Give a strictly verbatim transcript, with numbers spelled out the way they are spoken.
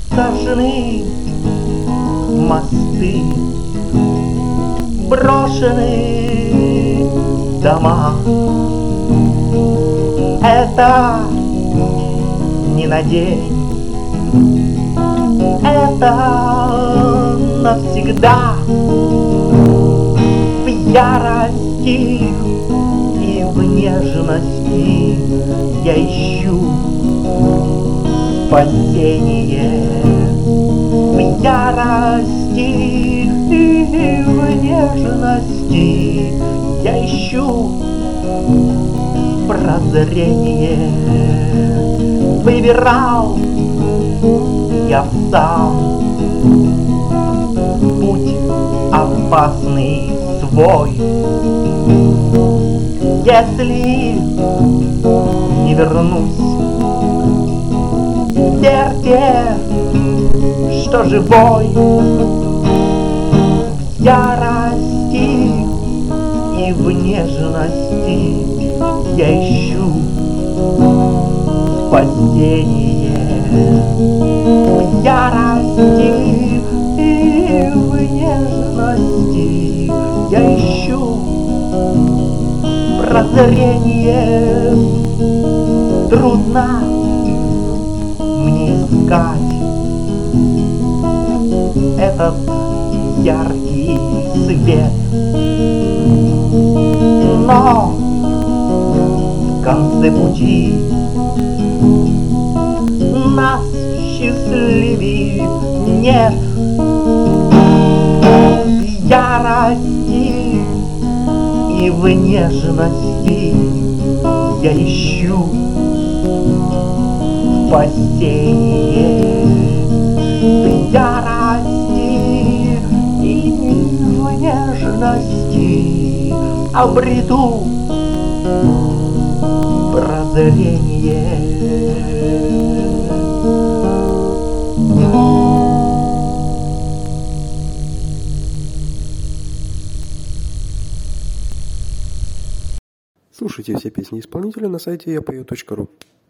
сожжены мосты, брошены дома. Это не на день, это навсегда. В ярости и в нежности я ищу спасение. В ярости и в нежности я ищу прозрение. Выбирал я сам путь опасный свой. Если не вернусь, верьте, что живой. В ярости и в нежности я ищу спасение. В ярости и в нежности я ищу прозрение. Трудно мне искать этот яркий свет, но в конце пути нас счастливей нет. В ярости и в нежности я ищу спасение. В ярости и в нежности обрету прозрение. Слушайте все песни исполнителя на сайте я пою точка ру.